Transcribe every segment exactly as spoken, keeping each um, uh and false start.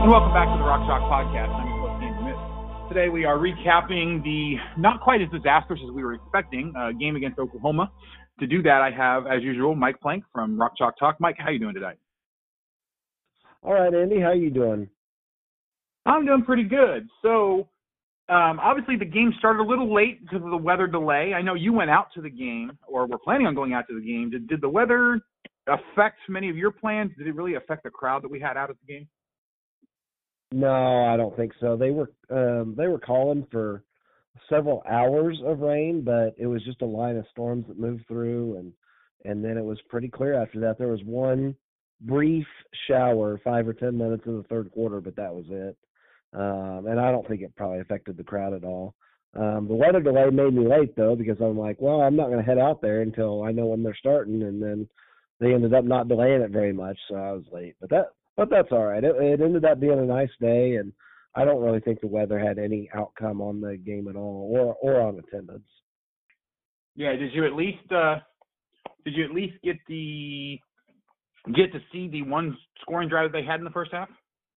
And welcome back to the Rock Chalk Podcast. I'm your host, Andrew Mitt. Today we are recapping the not quite as disastrous as we were expecting uh, game against Oklahoma. To do that, I have, as usual, Mike Plank from Rock Chalk Talk. Mike, how are you doing today? All right, Andy, how you doing? I'm doing pretty good. So, um, obviously the game started a little late because of the weather delay. I know you went out to the game, or were planning on going out to the game. Did, did the weather affect many of your plans? Did it really affect the crowd that we had out at the game? No, I don't think so. They were um, they were calling for several hours of rain, but it was just a line of storms that moved through, and and then it was pretty clear after that. There was one brief shower, five or ten minutes in the third quarter, but that was it. Um, and I don't think it probably affected the crowd at all. Um, the weather delay made me late though, because I'm like, well, I'm not going to head out there until I know when they're starting, and then they ended up not delaying it very much, so I was late. But that. But that's all right. It, it ended up being a nice day, and I don't really think the weather had any outcome on the game at all, or or on attendance. Yeah. Did you at least uh, did you at least get the get to see the one scoring drive that they had in the first half?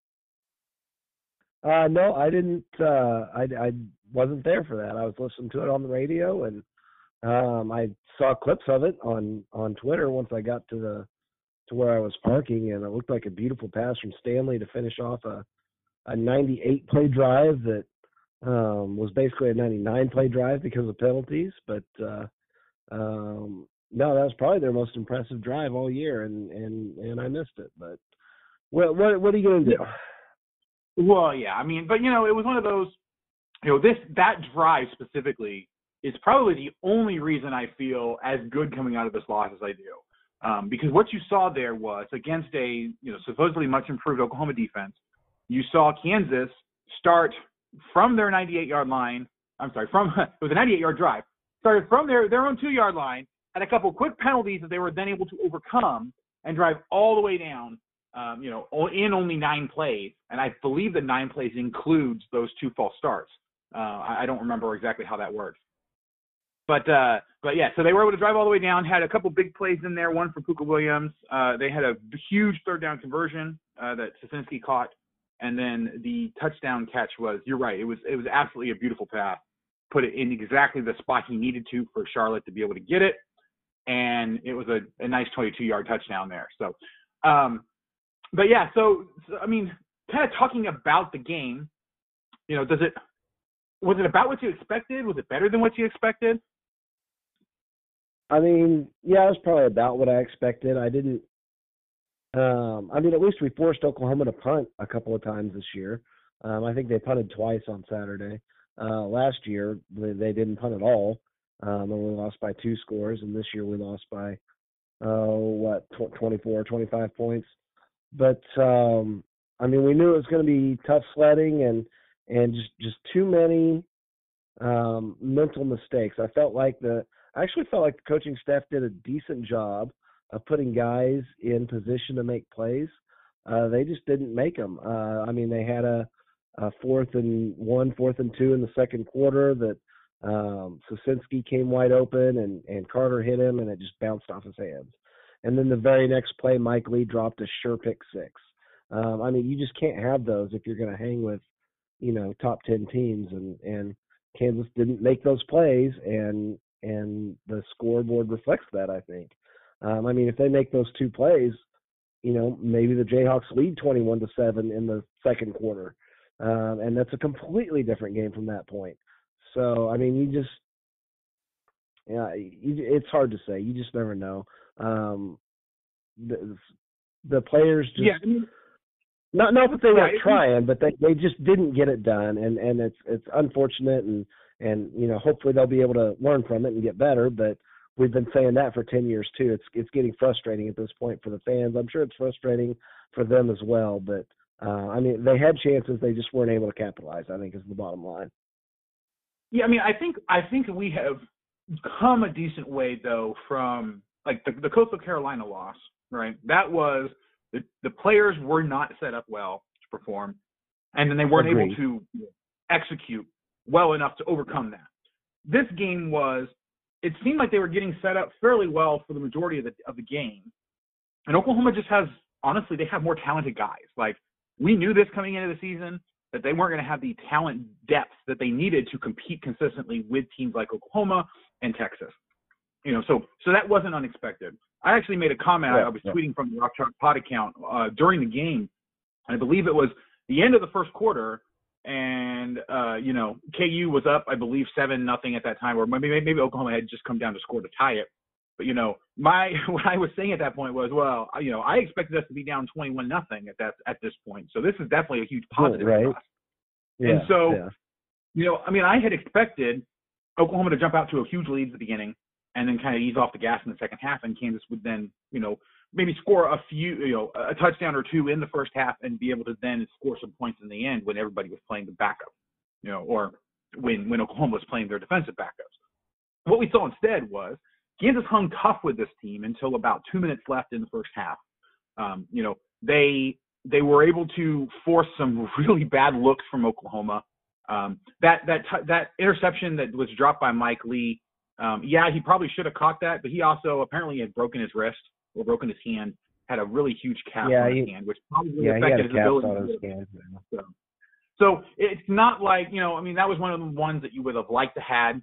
Uh, no, I didn't. Uh, I I wasn't there for that. I was listening to it on the radio, and um, I saw clips of it on on Twitter once I got to the. to where I was parking, and it looked like a beautiful pass from Stanley to finish off a, a ninety-eight play drive that um, was basically a ninety-nine play drive because of penalties. But uh, um, no, that was probably their most impressive drive all year, and, and, and I missed it. But what what, what are you going to do? Well, yeah, I mean, but you know, it was one of those, you know, this that drive specifically is probably the only reason I feel as good coming out of this loss as I do. Um, because what you saw there was against a you know supposedly much improved Oklahoma defense, you saw Kansas start from their ninety-eight yard line. I'm sorry, from it was a ninety-eight yard drive. Started from their, their own two yard line, had a couple quick penalties that they were then able to overcome and drive all the way down. Um, you know, in only nine plays, and I believe the nine plays includes those two false starts. Uh, I, I don't remember exactly how that works. But, uh, but yeah, so they were able to drive all the way down, had a couple big plays in there, one for Pooka Williams. Uh, they had a huge third down conversion uh, that Sosinski caught. And then the touchdown catch was, you're right, it was it was absolutely a beautiful pass. Put it in exactly the spot he needed to for Charlotte to be able to get it. And it was a, a nice twenty-two yard touchdown there. So, um, but yeah, so, so, I mean, kind of talking about the game, you know, does it, was it about what you expected? Was it better than what you expected? I mean, yeah, it was probably about what I expected. I didn't um, – I mean, at least we forced Oklahoma to punt a couple of times this year. Um, I think they punted twice on Saturday. Uh, last year, they, they didn't punt at all, um, and we lost by two scores. And this year we lost by, oh, what, twenty-four, twenty-five points. But, um, I mean, we knew it was going to be tough sledding and, and just, just too many um, mental mistakes. I felt like the – I actually felt like the coaching staff did a decent job of putting guys in position to make plays. Uh, they just didn't make them. Uh, I mean, they had a, a fourth and one, fourth and two in the second quarter that um, Sosinski came wide open and, and Carter hit him, and it just bounced off his hands. And then the very next play, Mike Lee dropped a sure pick six. Um, I mean, you just can't have those if you're going to hang with, you know, top ten teams. And, and Kansas didn't make those plays, and and the scoreboard reflects that, I think. Um, I mean, if they make those two plays, you know, maybe the Jayhawks lead twenty-one to seven in the second quarter. Um, and that's a completely different game from that point. So, I mean, you just, yeah, you, it's hard to say. You just never know. Um, the, the players just, yeah, I mean, not, not that they weren't yeah, trying, but they, they just didn't get it done. And, and it's, it's unfortunate, and, And, you know, hopefully they'll be able to learn from it and get better. But we've been saying that for ten years, too. It's it's getting frustrating at this point for the fans. I'm sure it's frustrating for them as well. But, uh, I mean, they had chances. They just weren't able to capitalize, I think, is the bottom line. Yeah, I mean, I think I think we have come a decent way, though, from, like, the, the Coastal Carolina loss, right? That was the, – the players were not set up well to perform, and then they weren't Agreed. able to execute well enough to overcome that. This game was, it seemed like they were getting set up fairly well for the majority of the of the game. And Oklahoma just has, honestly, they have more talented guys. Like, we knew this coming into the season, that they weren't going to have the talent depth that they needed to compete consistently with teams like Oklahoma and Texas. You know, so so that wasn't unexpected. I actually made a comment. Yeah, I was yeah. tweeting from the Rock Chalk Pod account uh, during the game. I believe it was the end of the first quarter, and uh, you know, K U was up, I believe, seven nothing at that time, or maybe maybe Oklahoma had just come down to score to tie it. But you know, my what I was saying at that point was, well, you know, I expected us to be down twenty-one nothing at that at this point. So this is definitely a huge positive right. for us. Yeah, and so, yeah. you know, I mean, I had expected Oklahoma to jump out to a huge lead at the beginning and then kind of ease off the gas in the second half, and Kansas would then, you know, maybe score a few, you know, a touchdown or two in the first half and be able to then score some points in the end when everybody was playing the backup, you know, or when, when Oklahoma was playing their defensive backups. What we saw instead was Kansas hung tough with this team until about two minutes left in the first half. Um, you know, they they were able to force some really bad looks from Oklahoma. Um, that that that interception that was dropped by Mike Lee, um, yeah, he probably should have caught that, but he also apparently had broken his wrist or broken his hand, had a really huge cast yeah, on he, his hand, which probably yeah, affected he had a his cast ability. on his to hand. so, so it's not like, you know, I mean, that was one of the ones that you would have liked to had.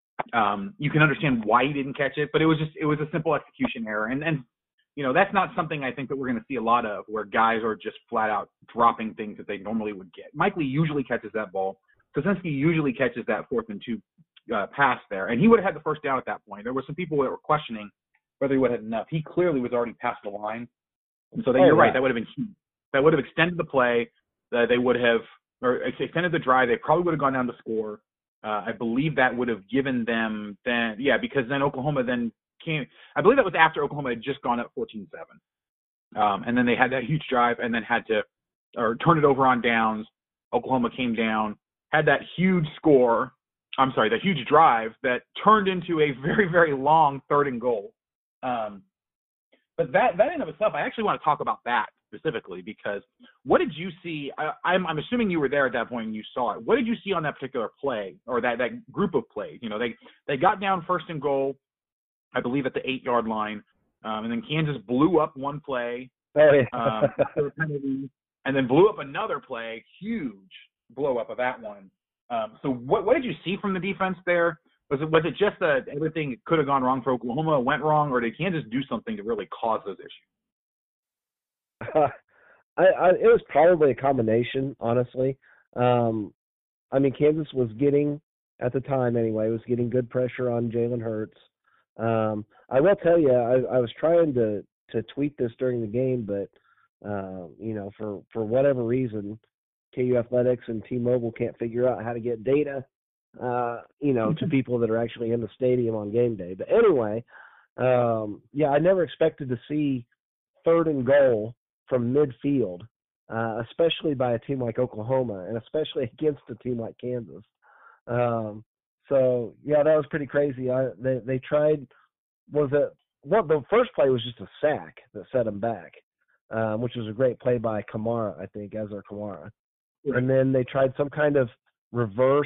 Um, you can understand why he didn't catch it, but it was just, it was a simple execution error. And, and, you know, that's not something I think that we're going to see a lot of, where guys are just flat out dropping things that they normally would get. Mike Lee usually catches that ball. Kosinski usually catches that fourth and two uh, pass there. And he would have had the first down at that point. There were some people that were questioning whether he would have had enough. He clearly was already past the line. And so that, oh, you're yeah. right, that would have been huge. That would have extended the play. Uh, they would have, or extended the drive. They probably would have gone down to score. Uh, I believe that would have given them then, yeah, because then Oklahoma then came, I believe that was after Oklahoma had just gone up fourteen seven. Um, and then they had that huge drive and then had to, or turn it over on downs. Oklahoma came down, had that huge score, I'm sorry, that huge drive that turned into a very, very long third and goal. Um, but that, that in of itself, I actually want to talk about that specifically, because what did you see? I, I'm, I'm assuming you were there at that point and you saw it. What did you see on that particular play, or that, that group of plays? You know, they, they got down first and goal, I believe at the eight yard line. Um, and then Kansas blew up one play, Oh, yeah. um, after a penalty, and then blew up another play, huge blow up of that one. Um, so what, what did you see from the defense there? Was it, was it just that everything could have gone wrong for Oklahoma went wrong, or did Kansas do something to really cause those issues? Uh, I, I, it was probably a combination, honestly. Um, I mean, Kansas was getting, at the time anyway, was getting good pressure on Jalen Hurts. Um, I will tell you, I, I was trying to, to tweet this during the game, but, uh, you know, for, for whatever reason, K U Athletics and T-Mobile can't figure out how to get data, uh, you know, to people that are actually in the stadium on game day. But anyway, um, yeah, I never expected to see third and goal from midfield, uh, especially by a team like Oklahoma, and especially against a team like Kansas. Um, so yeah, that was pretty crazy. I, they they tried. Was it? Well, the first play was just a sack that set them back, um, which was a great play by Kamara, I think, Ezra Kamara. Right. And then they tried some kind of reverse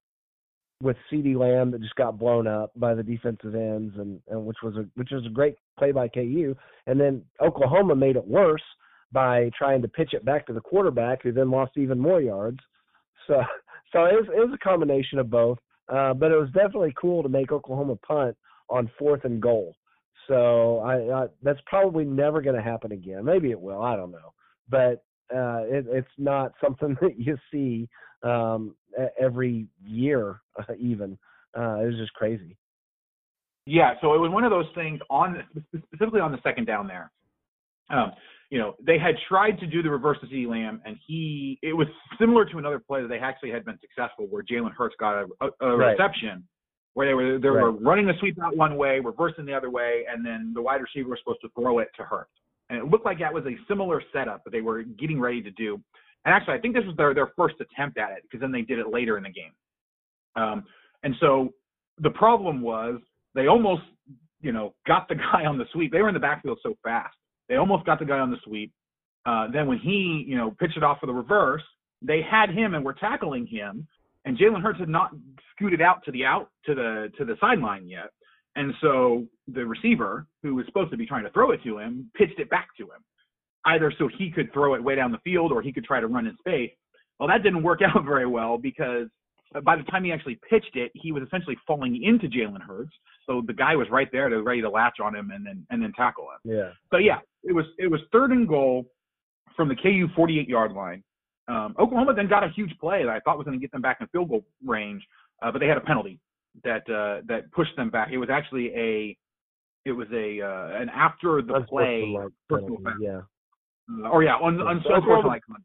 with CeeDee Lamb that just got blown up by the defensive ends, and, and which was a which was a great play by K U. And then Oklahoma made it worse by trying to pitch it back to the quarterback, who then lost even more yards. So, so it was, it was a combination of both. Uh, but it was definitely cool to make Oklahoma punt on fourth and goal. So I, I that's probably never going to happen again. Maybe it will. I don't know. But uh, it, it's not something that you see um, every year, uh, even. Uh, it was just crazy. Yeah, so it was one of those things on specifically on the second down there. Um, you know, they had tried to do the reverse to CeeDee Lamb, and he it was similar to another play that they actually had been successful, where Jalen Hurts got a, a, a right. reception where they were they right. were running the sweep out one way, reversing the other way, and then the wide receiver was supposed to throw it to Hurts. And it looked like that was a similar setup that they were getting ready to do. And actually, I think this was their, their first attempt at it, because then they did it later in the game. Um, and so the problem was they almost, you know, got the guy on the sweep. They were in the backfield so fast. They almost got the guy on the sweep. Uh, then when he, you know, pitched it off for the reverse, they had him and were tackling him, and Jalen Hurts had not scooted out to the out to the to the sideline yet. And so the receiver, who was supposed to be trying to throw it to him, pitched it back to him. either so he could throw it way down the field or he could try to run in space. Well, that didn't work out very well because by the time he actually pitched it, he was essentially falling into Jalen Hurts. So the guy was right there to ready to latch on him and then and then tackle him. Yeah. So yeah, it was it was third and goal from the K U forty-eight yard line. Um, Oklahoma then got a huge play that I thought was going to get them back in field goal range, uh, but they had a penalty that uh, that pushed them back. It was actually a it was a uh, an after the play personal foul. Yeah. Uh, or yeah, on yeah. on so unsportsmanlike conduct.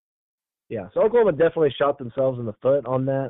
Yeah, so Oklahoma definitely shot themselves in the foot on that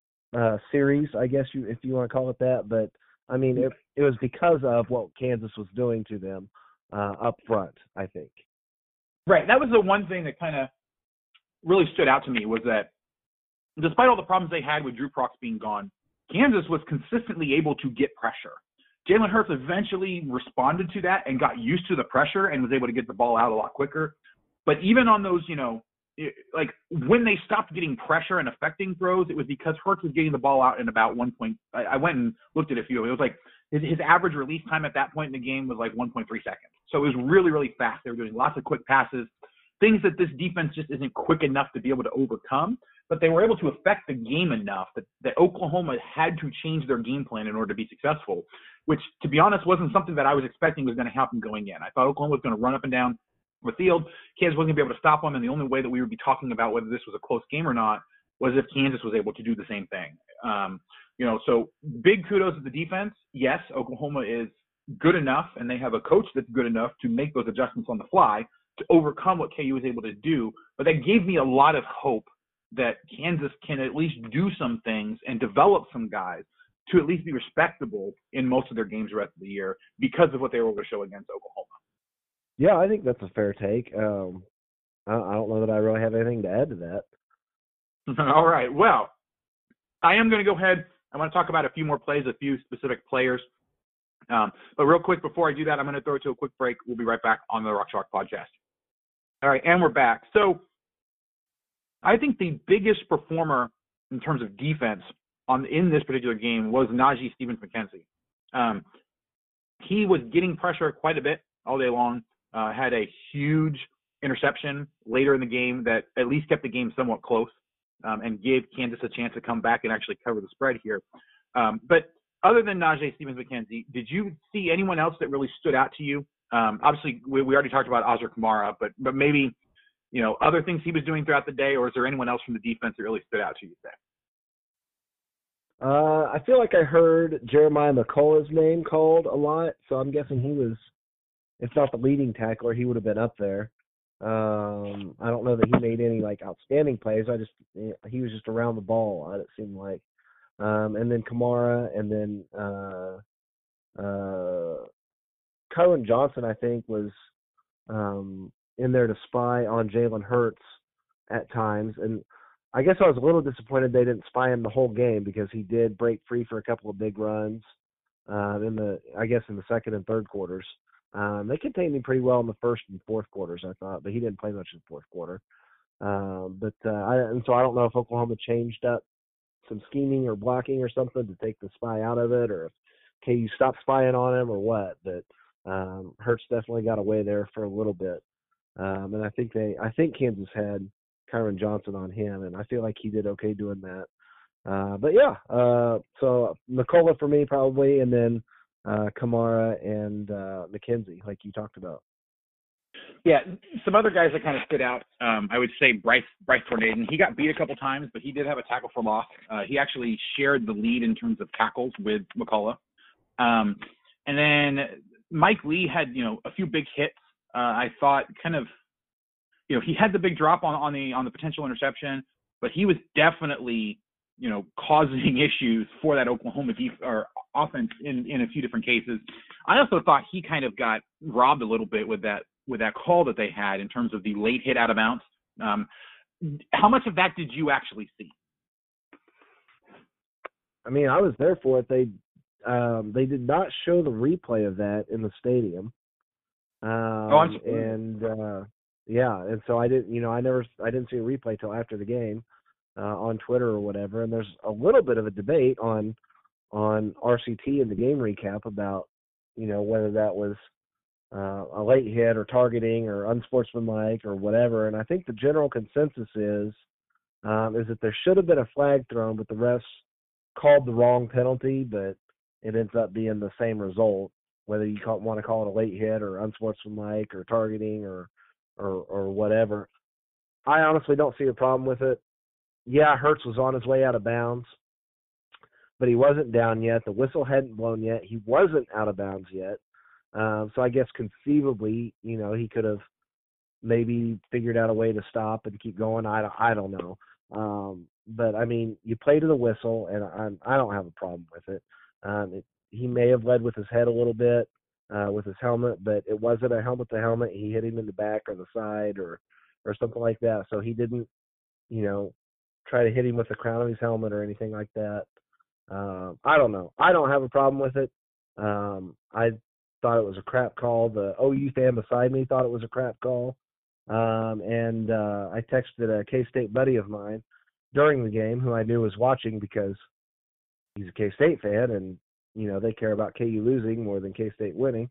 uh, series, I guess you if you want to call it that. But I mean, it it was because of what Kansas was doing to them uh, up front, I think. Right. That was the one thing that kind of really stood out to me was that despite all the problems they had with Drew Prox being gone, Kansas was consistently able to get pressure. Jalen Hurts eventually responded to that and got used to the pressure and was able to get the ball out a lot quicker. But even on those, you know, it, like when they stopped getting pressure and affecting throws, it was because Hurts was getting the ball out in about one point. I, I went and looked at a few. It was like his, his average release time at that point in the game was like one point three seconds. So it was really, really fast. They were doing lots of quick passes, things that this defense just isn't quick enough to be able to overcome. But they were able to affect the game enough that, that Oklahoma had to change their game plan in order to be successful, which, to be honest, wasn't something that I was expecting was going to happen going in. I thought Oklahoma was going to run up and down the field. Kansas wasn't going to be able to stop them, and the only way that we would be talking about whether this was a close game or not was if Kansas was able to do the same thing. Um, you know, so big kudos to the defense. Yes, Oklahoma is good enough, and they have a coach that's good enough to make those adjustments on the fly to overcome what K U was able to do. But that gave me a lot of hope that Kansas can at least do some things and develop some guys to at least be respectable in most of their games the rest of the year because of what they were able to show against Oklahoma. Yeah, I think that's a fair take. Um, I, I don't know that I really have anything to add to that. All right. Well, I am going to go ahead. I want to talk about a few more plays, a few specific players. Um, but real quick, before I do that, I'm going to throw it to a quick break. We'll be right back on the Rock Chalk Podcast. All right, and we're back. So I think the biggest performer in terms of defense on in this particular game was Najee Stevens-McKenzie. Um, he was getting pressure quite a bit all day long, uh, had a huge interception later in the game that at least kept the game somewhat close um, and gave Kansas a chance to come back and actually cover the spread here. Um, but other than Najee Stevens-McKenzie, did you see anyone else that really stood out to you? Um, obviously, we, we already talked about Ozar Kamara, but but maybe, you know, other things he was doing throughout the day, or is there anyone else from the defense that really stood out to you today? Uh, I feel like I heard Jeremiah McCullough's name called a lot, so I'm guessing he was, if not the leading tackler, he would have been up there. Um, I don't know that he made any like outstanding plays. I just he was just around the ball a lot, it seemed like. Um, and then Kamara, and then uh, uh, Kyron Johnson, I think, was um, in there to spy on Jalen Hurts at times. And I guess I was a little disappointed they didn't spy him the whole game because he did break free for a couple of big runs uh, in the, I guess, in the second and third quarters. Um, they contained him pretty well in the first and fourth quarters, I thought, but he didn't play much in the fourth quarter. Um, but uh, I, and so I don't know if Oklahoma changed up some scheming or blocking or something to take the spy out of it, or if K U stopped spying on him or what. But um, Hurts definitely got away there for a little bit, um, and I think they, I think Kansas had Kyron Johnson on him, and I feel like he did okay doing that. Uh, but yeah, uh, so McCullough for me probably, and then uh, Kamara and uh, McKenzie, like you talked about. Yeah, some other guys that kind of stood out, um, I would say Bryce Bryce Tornaden. He got beat a couple times, but he did have a tackle for loss. Uh, he actually shared the lead in terms of tackles with McCullough. Um, and then Mike Lee had, you know, a few big hits. Uh, I thought kind of, you know, he had the big drop on, on the on the potential interception, but he was definitely, you know, causing issues for that Oklahoma def- or offense in, in a few different cases. I also thought he kind of got robbed a little bit with that with that call that they had in terms of the late hit out of bounds. Um, how much of that did you actually see? I mean, I was there for it. They um, they did not show the replay of that in the stadium. Um, oh, I'm and uh, yeah, and so I didn't, you know, I never, I didn't see a replay till after the game uh, on Twitter or whatever. And there's a little bit of a debate on on R C T in the game recap about, you know, whether that was uh, a late hit or targeting or unsportsmanlike or whatever. And I think the general consensus is um, is that there should have been a flag thrown, but the refs called the wrong penalty, but it ends up being the same result, whether you call, want to call it a late hit or unsportsmanlike or targeting or, or or whatever. I honestly don't see a problem with it. Yeah, Hurts was on his way out of bounds, but he wasn't down yet. The whistle hadn't blown yet. He wasn't out of bounds yet. Um, so I guess conceivably, you know, he could have maybe figured out a way to stop and keep going. I don't, I don't know. Um, but, I mean, you play to the whistle, and I, I don't have a problem with it. Um, it. He may have led with his head a little bit uh, with his helmet, but it wasn't a helmet-to-helmet. He hit him in the back or the side or, or something like that. So he didn't, you know, try to hit him with the crown of his helmet or anything like that. Um, I don't know. I don't have a problem with it. Um, I thought it was a crap call. The O U fan beside me thought it was a crap call. Um, and uh, I texted a K-State buddy of mine during the game who I knew was watching because he's a K-State fan and, you know, they care about K U losing more than K-State winning.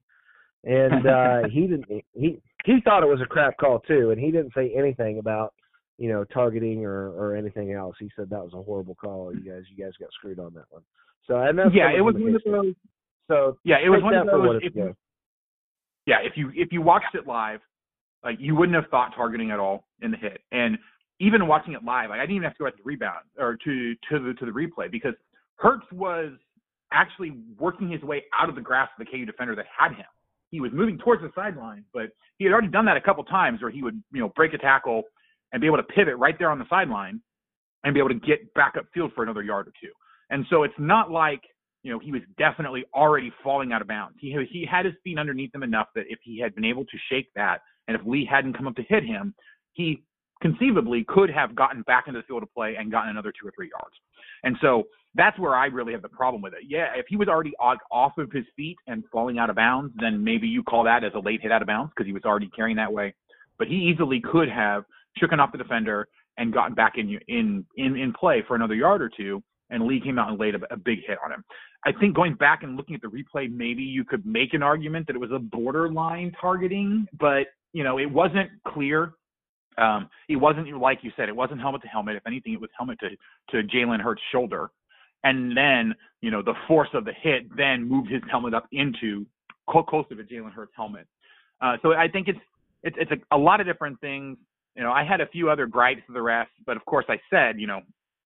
And uh, he didn't. He he thought it was a crap call too, and he didn't say anything about, you know, targeting or, or anything else. He said that was a horrible call. You guys, you guys got screwed on that one. So and that's yeah, it was one of those. So yeah, it was one of those. If you, yeah, if you if you watched it live, like you wouldn't have thought targeting at all in the hit. And even watching it live, like I didn't even have to go at the rebound or to to the to the replay because Hurts was actually working his way out of the grasp of the K U defender that had him. He was moving towards the sideline, but he had already done that a couple times where he would, you know, break a tackle and be able to pivot right there on the sideline and be able to get back upfield for another yard or two. And so it's not like, you know, he was definitely already falling out of bounds. He, he had his feet underneath him enough that if he had been able to shake that and if Lee hadn't come up to hit him, he conceivably could have gotten back into the field of play and gotten another two or three yards. And so that's where I really have the problem with it. Yeah, if he was already off of his feet and falling out of bounds, then maybe you call that as a late hit out of bounds because he was already carrying that way. But he easily could have shooken off the defender and gotten back in in in, in play for another yard or two, and Lee came out and laid a, a big hit on him. I think going back and looking at the replay, maybe you could make an argument that it was a borderline targeting, but, you know, it wasn't clear. Um, it wasn't, like you said, it wasn't helmet to helmet. If anything, it was helmet to, to Jalen Hurts' shoulder. And then, you know, the force of the hit then moved his helmet up into closer to Jalen Hurts' helmet. Uh, so I think it's it's, it's a, a lot of different things. You know, I had a few other gripes to the refs, but of course I said, you know,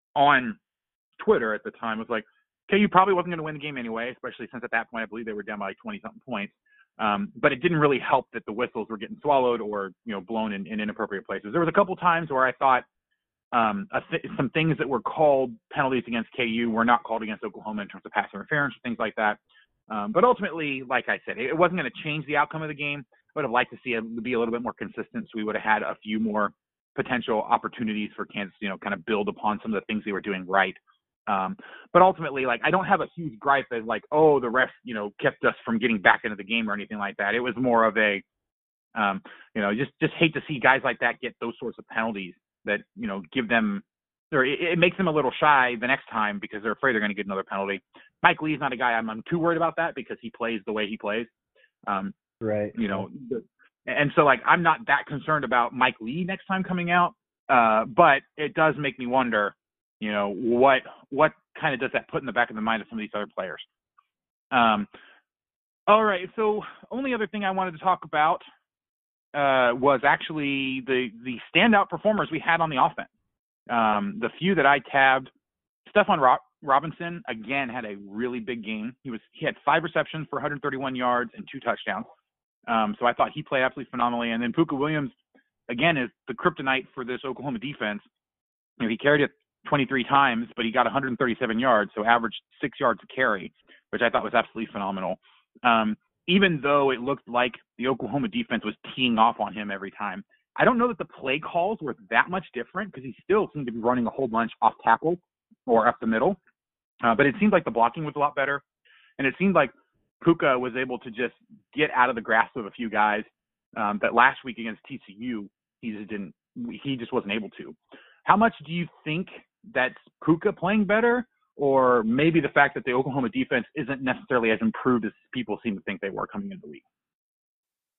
on Twitter at the time, was like, K U probably wasn't going to win the game anyway, especially since at that point I believe they were down by like twenty-something points. Um, but it didn't really help that the whistles were getting swallowed or, you know, blown in, in inappropriate places. There was a couple times where I thought um, a th- some things that were called penalties against K U were not called against Oklahoma in terms of pass interference or things like that. Um, but ultimately, like I said, it, it wasn't going to change the outcome of the game. I would have liked to see it be a little bit more consistent, so we would have had a few more potential opportunities for Kansas, you know, kind of build upon some of the things they were doing right. Um, but ultimately, like, I don't have a huge gripe as like, oh, the refs, you know, kept us from getting back into the game or anything like that. It was more of a, um, you know, just, just hate to see guys like that get those sorts of penalties that, you know, give them, or it, it makes them a little shy the next time because they're afraid they're going to get another penalty. Mike Lee's not a guy I'm, I'm too worried about that because he plays the way he plays. Um, right. You know, and so like, I'm not that concerned about Mike Lee next time coming out. Uh, but it does make me wonder, you know, what what kind of does that put in the back of the mind of some of these other players? Um, all right, so only other thing I wanted to talk about uh, was actually the the standout performers we had on the offense. Um, the few that I tabbed, Stephon Ro- Robinson again had a really big game. He was he had five receptions for one hundred thirty-one yards and two touchdowns. Um, so I thought he played absolutely phenomenally. And then Pooka Williams again is the kryptonite for this Oklahoma defense. You know, he carried it twenty-three times, but he got one hundred thirty-seven yards, so averaged six yards a carry, which I thought was absolutely phenomenal. Um, even though it looked like the Oklahoma defense was teeing off on him every time, I don't know that the play calls were that much different because he still seemed to be running a whole bunch off tackle or up the middle. Uh, but it seemed like the blocking was a lot better, and it seemed like Pooka was able to just get out of the grasp of a few guys um, that last week against T C U he just didn't. He just wasn't able to. How much do you think that's Pooka playing better, or maybe the fact that the Oklahoma defense isn't necessarily as improved as people seem to think they were coming into the week?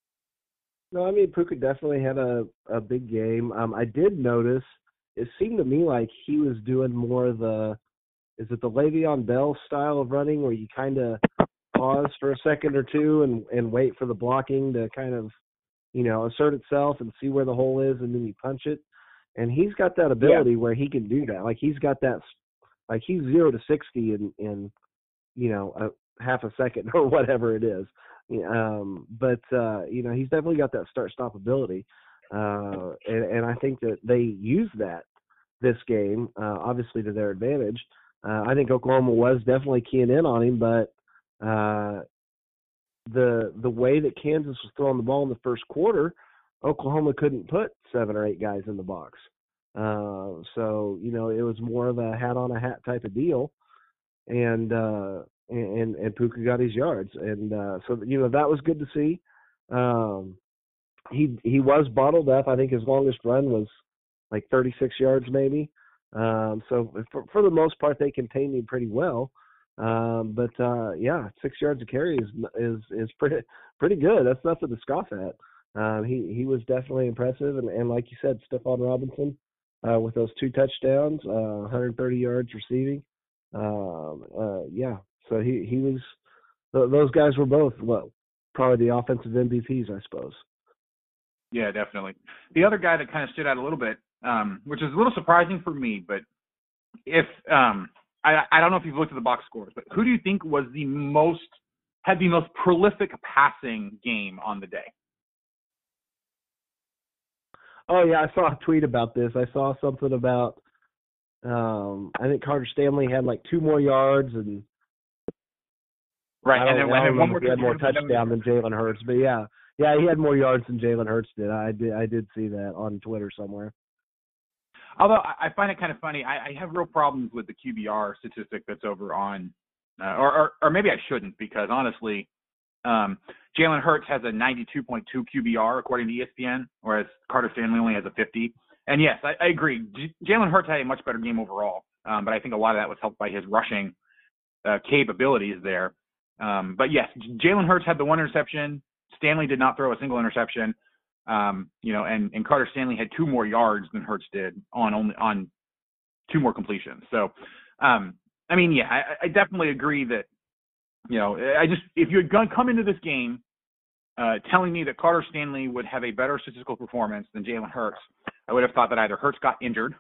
No, I mean Puka definitely had a a big game. Um, I did notice it seemed to me like he was doing more of the is it the Le'Veon Bell style of running where you kind of pause for a second or two and and wait for the blocking to kind of you know assert itself and see where the hole is and then you punch it. And he's got that Yeah. ability where he can do that. Like he's got that like he's zero to sixty in in you know a half a second or whatever it is. Yeah, Um, but uh, you know he's definitely got that start stop ability, uh, and, and I think that they use that this game, uh, obviously to their advantage. Uh, I think Oklahoma was definitely keying in on him, but uh, the the way that Kansas was throwing the ball in the first quarter, Oklahoma couldn't put seven or eight guys in the box. Uh, so you know it was more of a hat on a hat type of deal, and uh, and and Puka got his yards, and uh, so you know that was good to see. Um, he he was bottled up. I think his longest run was like thirty-six yards, maybe. Um, so for, for the most part, they contained him pretty well. Um, but uh, yeah, six yards of carry is is is pretty pretty good. That's nothing to scoff at. Um, he he was definitely impressive, and, and like you said, Stephon Robinson uh, with those two touchdowns, uh, one hundred thirty yards receiving. Um, uh, yeah, so he he was. Those guys were both well, probably the offensive M V Ps, I suppose. Yeah, definitely. The other guy that kind of stood out a little bit, um, which is a little surprising for me, but if um, I, I don't know if you've looked at the box scores, but who do you think was the most had the most prolific passing game on the day? Oh yeah, I saw a tweet about this. I saw something about um, I think Carter Stanley had like two more yards, and Right, I and don't then I and don't then one remember more if he had more touchdown. touchdown than Jalen Hurts, but yeah, yeah, he had more yards than Jalen Hurts did. I did I did see that on Twitter somewhere. Although I I find it kind of funny, I, I have real problems with the Q B R statistic that's over on, uh, or, or or maybe I shouldn't because honestly, um, Jalen Hurts has a ninety-two point two Q B R according to E S P N, whereas Carter Stanley only has a fifty. And yes, I, I agree. J- Jalen Hurts had a much better game overall, um, but I think a lot of that was helped by his rushing uh, capabilities there. Um, but yes, Jalen Hurts had the one interception. Stanley did not throw a single interception. Um, you know, and, and Carter Stanley had two more yards than Hurts did on only on two more completions. So, um, I mean, yeah, I, I definitely agree that, you know, I just, if you had gone, come into this game uh, telling me that Carter Stanley would have a better statistical performance than Jalen Hurts, I would have thought that either Hurts got injured,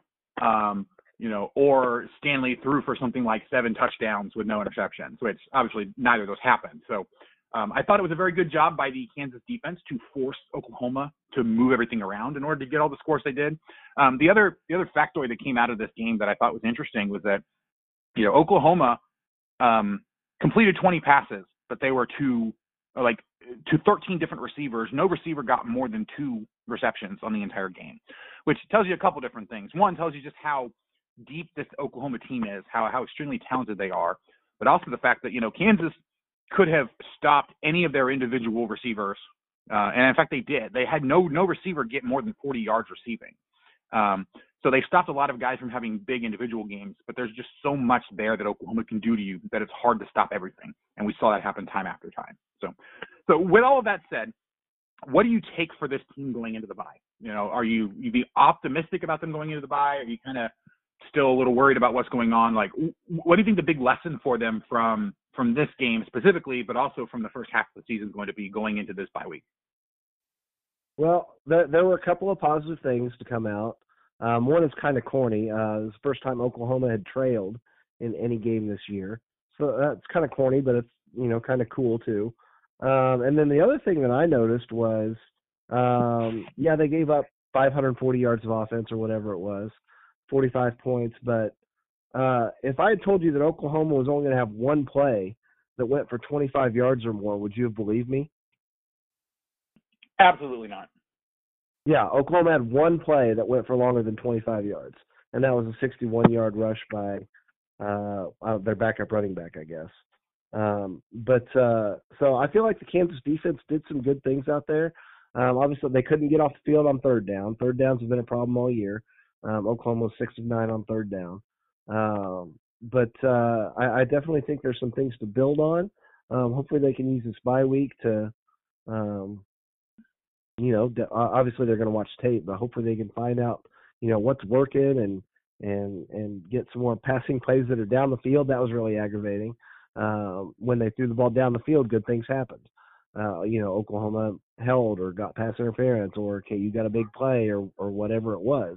um, you know, or Stanley threw for something like seven touchdowns with no interceptions, which obviously neither of those happened. So um, I thought it was a very good job by the Kansas defense to force Oklahoma to move everything around in order to get all the scores they did. Um, the other the other factoid that came out of this game that I thought was interesting was that, you know, Oklahoma um, completed twenty passes, but they were to like to thirteen different receivers. No receiver got more than two receptions on the entire game, which tells you a couple different things. One, tells you just how deep this Oklahoma team is, how how extremely talented they are, but also the fact that, you know, Kansas could have stopped any of their individual receivers, uh, and in fact they did. They had no no receiver get more than forty yards receiving. Um, so they stopped a lot of guys from having big individual games, but there's just so much there that Oklahoma can do to you that it's hard to stop everything, and we saw that happen time after time. So, so with all of that said, what do you take for this team going into the bye? You know, are you you be optimistic about them going into the bye? Are you kind of still a little worried about what's going on? Like, what do you think the big lesson for them from from this game specifically, but also from the first half of the season is going to be going into this bye week? Well, there, there were a couple of positive things to come out. Um, one is kind of corny. Uh, it was the first time Oklahoma had trailed in any game this year, so that's kind of corny, but it's you know kind of cool too. Um, and then the other thing that I noticed was, um, yeah, they gave up five hundred forty yards of offense or whatever it was, forty-five points. But uh, if I had told you that Oklahoma was only going to have one play that went for twenty-five yards or more, would you have believed me? Absolutely not. Yeah, Oklahoma had one play that went for longer than twenty-five yards, and that was a sixty-one-yard rush by uh, uh, their backup running back, I guess. Um, but uh, so I feel like the Kansas defense did some good things out there. Um, obviously, they couldn't get off the field on third down. Third downs have been a problem all year. Um, Oklahoma was six of nine on third down. Um, but uh, I, I definitely think there's some things to build on. Um, hopefully, they can use this bye week to um, you know, obviously they're going to watch tape, but hopefully they can find out, you know, what's working and and and get some more passing plays that are down the field. That was really aggravating. Um, when they threw the ball down the field, good things happened. Uh, you know, Oklahoma held or got pass interference, or okay, you got a big play, or or whatever it was.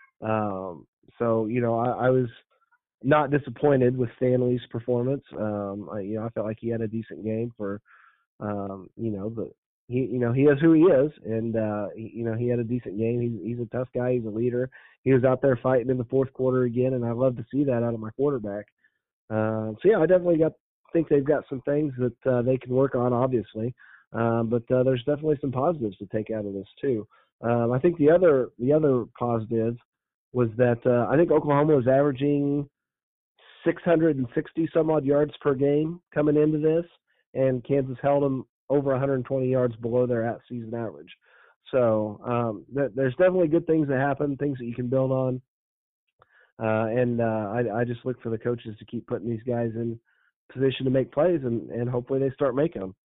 Um, so you know, I, I was not disappointed with Stanley's performance. Um, I, you know, I felt like he had a decent game for, um, you know, the he, you know, he is who he is, and uh, he, you know, he had a decent game. He's he's a tough guy. He's a leader. He was out there fighting in the fourth quarter again, and I love to see that out of my quarterback. Uh, so yeah, I definitely got think they've got some things that uh, they can work on, obviously, um, but uh, there's definitely some positives to take out of this too. Um, I think the other the other positive was that uh, I think Oklahoma was averaging six hundred sixty some odd yards per game coming into this, and Kansas held them over one hundred twenty yards below their at season average. So um, th- there's definitely good things that happen, things that you can build on. Uh, and uh, I, I just look for the coaches to keep putting these guys in position to make plays, and, and hopefully they start making them.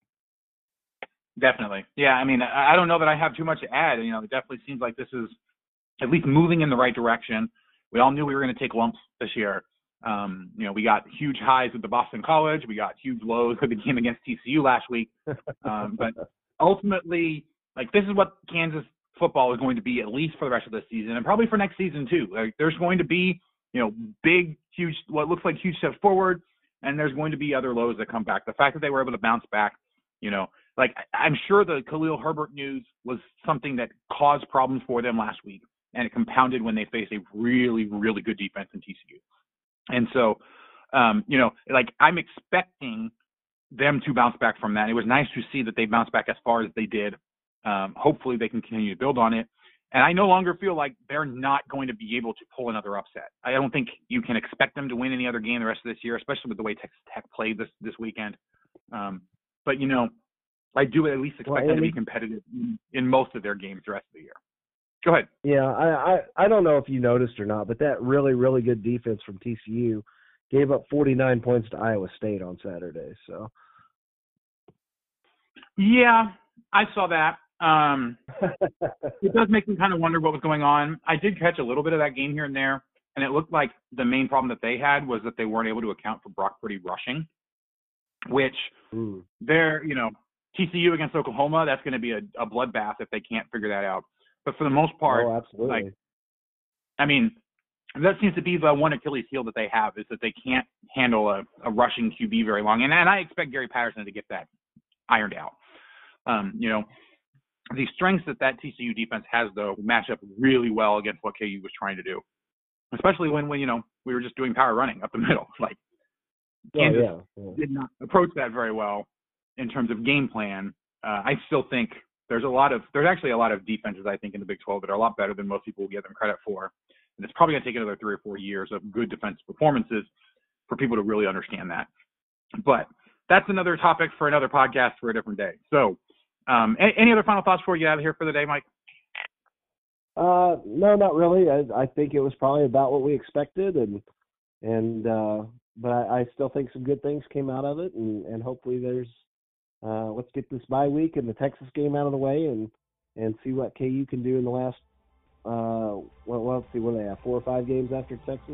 Definitely. Yeah, I mean, I don't know that I have too much to add. You know, it definitely seems like this is at least moving in the right direction. We all knew we were going to take lumps this year. Um, you know, we got huge highs with the Boston College. We got huge lows with the game against T C U last week. Um, but ultimately, like, this is what Kansas football is going to be, at least for the rest of the season, and probably for next season too. Like, there's going to be, you know, big, huge, what looks like huge steps forward, and there's going to be other lows that come back. The fact that they were able to bounce back, you know, like, I'm sure the Khalil Herbert news was something that caused problems for them last week, and it compounded when they faced a really, really good defense in T C U. And so, um, you know, like, I'm expecting them to bounce back from that. It was nice to see that they bounced back as far as they did. Um, hopefully they can continue to build on it. And I no longer feel like they're not going to be able to pull another upset. I don't think you can expect them to win any other game the rest of this year, especially with the way Texas Tech played this, this weekend. Um, but, you know, I do at least expect well, them to be competitive in, in most of their games the rest of the year. Go ahead. Yeah, I, I, I don't know if you noticed or not, but that really, really good defense from T C U gave up forty-nine points to Iowa State on Saturday. So, yeah, I saw that. Um, it does make me kind of wonder what was going on. I did catch a little bit of that game here and there, and it looked like the main problem that they had was that they weren't able to account for Brock Purdy rushing, which mm. they're, you know, T C U against Oklahoma, that's going to be a, a bloodbath if they can't figure that out. But for the most part, oh, absolutely. like, I mean, that seems to be the one Achilles heel that they have, is that they can't handle a, a rushing Q B very long. And, and I expect Gary Patterson to get that ironed out. Um, you know, the strengths that that T C U defense has, though, match up really well against what K U was trying to do, especially when, when you know, we were just doing power running up the middle. Like, Kansas oh, yeah. Yeah. did not approach that very well in terms of game plan. Uh, I still think there's a lot of, there's actually a lot of defenses, I think, in the Big twelve that are a lot better than most people will give them credit for. And it's probably going to take another three or four years of good defensive performances for people to really understand that. But that's another topic for another podcast for a different day. So, um, any, any other final thoughts before you get out of here for the day, Mike? Uh, no, not really. I, I think it was probably about what we expected, and and uh, but I, I still think some good things came out of it, and, and hopefully there's. Uh, let's get this bye week and the Texas game out of the way, and, and see what K U can do in the last. Uh, well, let's see, what do they have? Four or five games after Texas.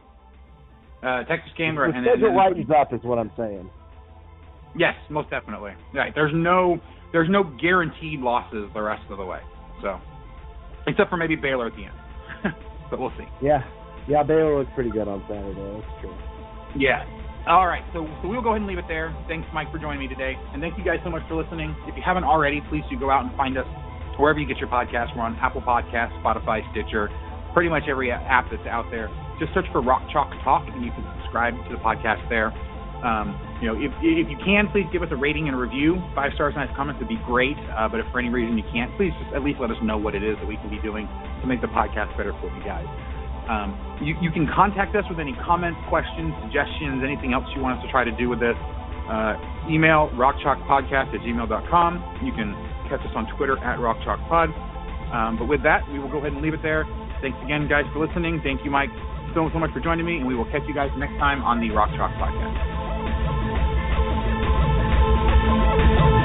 Uh, Texas game, the right? The schedule lightens up, is what I'm saying. Yes, most definitely. Right. There's no there's no guaranteed losses the rest of the way. So, except for maybe Baylor at the end, but we'll see. Yeah, yeah, Baylor looked pretty good on Saturday. That's true. Yeah. All right, so, so we'll go ahead and leave it there. Thanks, Mike, for joining me today. And thank you guys so much for listening. If you haven't already, please do go out and find us wherever you get your podcasts. We're on Apple Podcasts, Spotify, Stitcher, pretty much every app that's out there. Just search for Rock Chalk Talk, and you can subscribe to the podcast there. Um, you know, if, if you can, please give us a rating and a review. Five stars, nice comments would be great. Uh, but if for any reason you can't, please just at least let us know what it is that we can be doing to make the podcast better for you guys. Um, you, you can contact us with any comments, questions, suggestions, anything else you want us to try to do with this. Uh, email rockchalkpodcast at gmail dot com. You can catch us on Twitter at rockchalkpod. Um, but with that, we will go ahead and leave it there. Thanks again, guys, for listening. Thank you, Mike, so, so much for joining me, and we will catch you guys next time on the Rock Chalk Podcast.